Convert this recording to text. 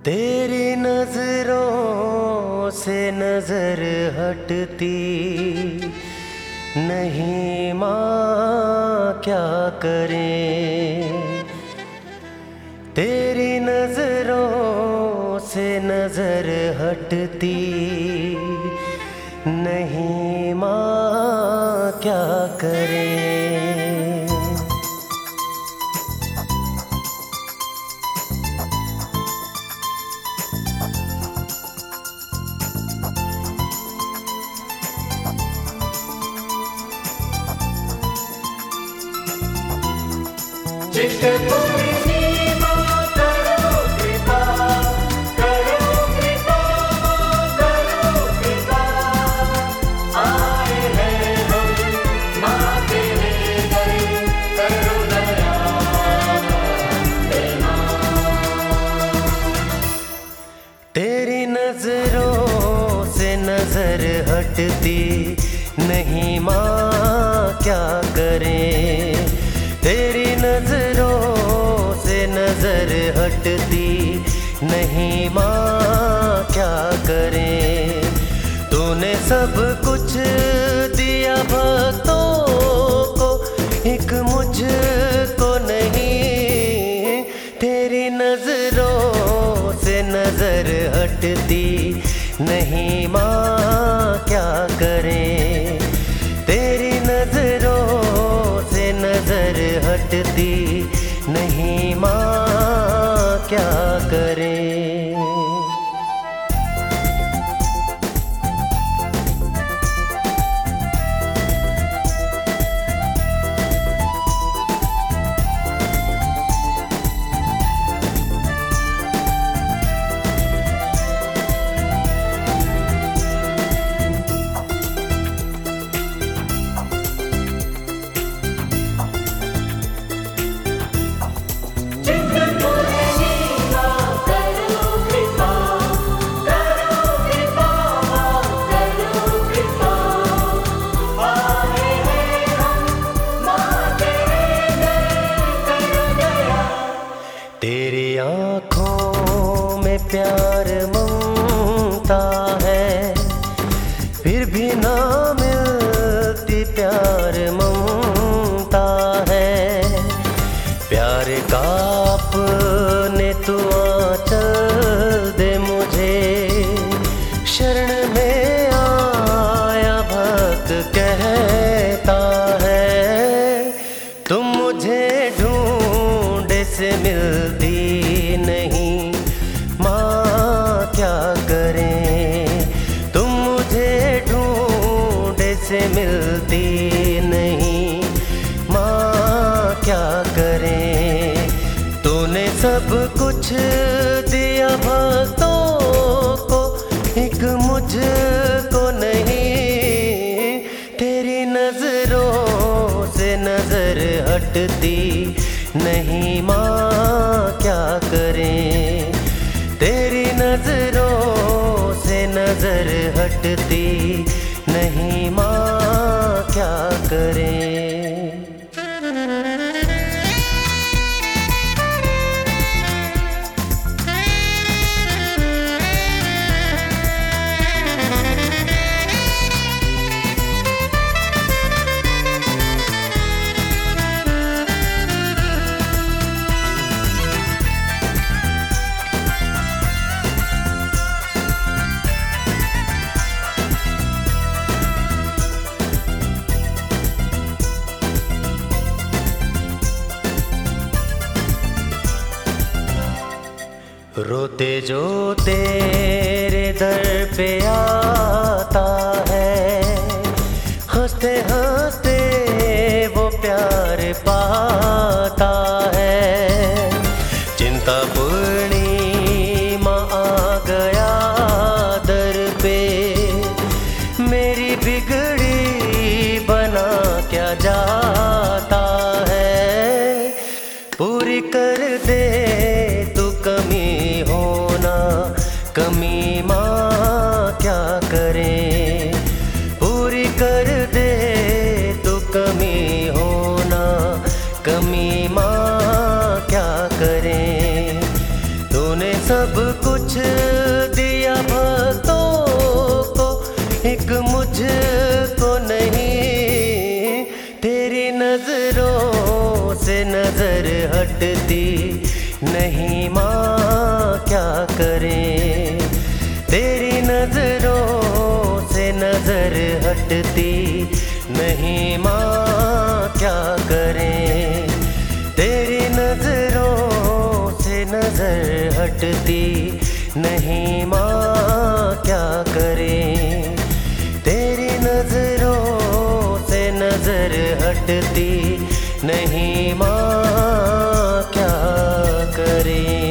तेरी नजरों से नजर हटती नहीं माँ क्या करें। तेरी नजरों से नजर हटती नहीं माँ क्या करें। पूर्णिमा करो कृपा, करो कृपा, करो कृपा। आए हैं हम माँ तेरे दर, करो दया हे माँ। तेरी नजरों से नजर हटती नहीं माँ क्या करें। तेरी नजरों से नजर हटती नहीं माँ क्या करें। तूने सब कुछ दिया भक्तों को, एक मुझको नहीं। तेरी नजरों से नजर हटती नहीं माँ क्या करें। तेरी नजरों से नजर हटती नहीं माँ क्या करें। तेरी आँखों में प्यार ममता है, फिर भी ना मिलती प्यार ममता है। प्यार का अपने तू आंचल दे मुझे, शरण में आया भक्त कहता है। तुम मुझे ढूंढे से मिलती नहीं माँ क्या करें। तुम मुझे ढूंढे से मिलती नहीं माँ क्या करें। तूने सब कुछ दिया भक्तों को, एक मुझको नहीं। तेरी नजरों से नजर हटती नहीं माँ क्या करें। तेरी नजरों से नजर हटती नहीं माँ क्या करें। रोते जो तेरे दर पे आता है, हंसते हंसते वो प्यार पाता है। चिंता पूर्णिमा आ गया दर पे, मेरी बिगड़ी बना क्या जाता है। पूरी कर दे तू कमी होना, कमी माँ क्या करें। पूरी कर दे तू कमी होना, कमी माँ क्या करें। तूने सब सब कुछ दिया भक्तों को, एक मुझको नहीं। तेरी नजरों से नजर हटती नहीं माँ, क्या करें। तेरी नजरों से नजर हटती नहीं माँ, क्या करें। तेरी नजरों से नजर हटती नहीं माँ, क्या करें। तेरी नजरों से नजर हटती नहीं माँ, क्या करें।